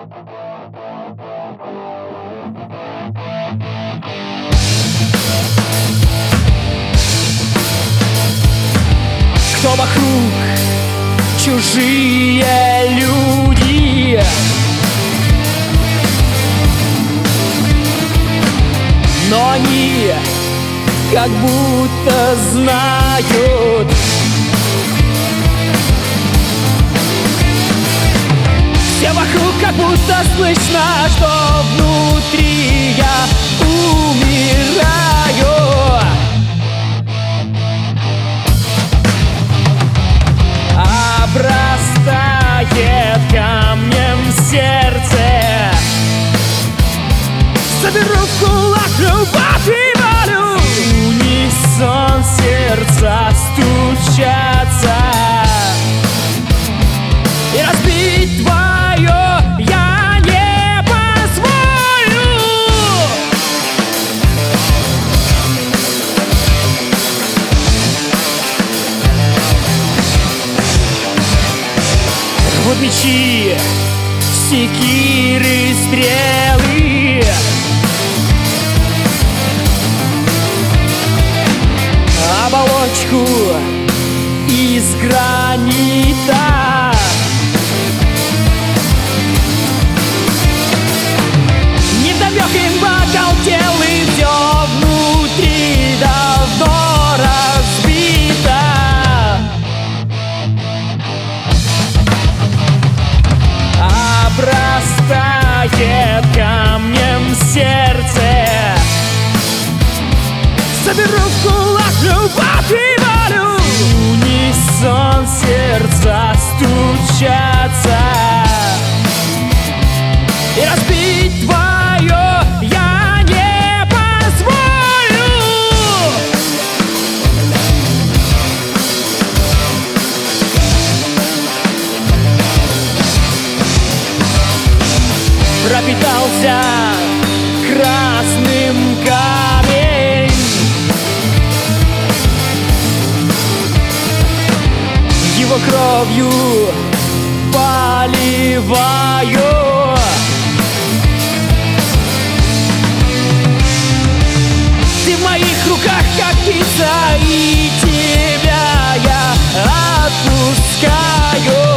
Кто вокруг? Чужие люди. Но они как будто знают. Все вокруг как будто слышно, что внутри я умираю. Обрастает камнем сердце. Соберу в кулак любовь и волю. Унисон сердца стучатся. И разбить твое я не позволю. Вот мечи, секиры, стрелы. Оболочку из гранита. Недовек им оголтел, и все внутри давно разбито. Обрастает камнем сердце. Соберу в кулак любовь и волю. Унисон сердца стучатся. И разбить твое я не позволю. Пропитался красным камень. Его кровью поливаю. Ты в моих руках как птица, и тебя я отпускаю.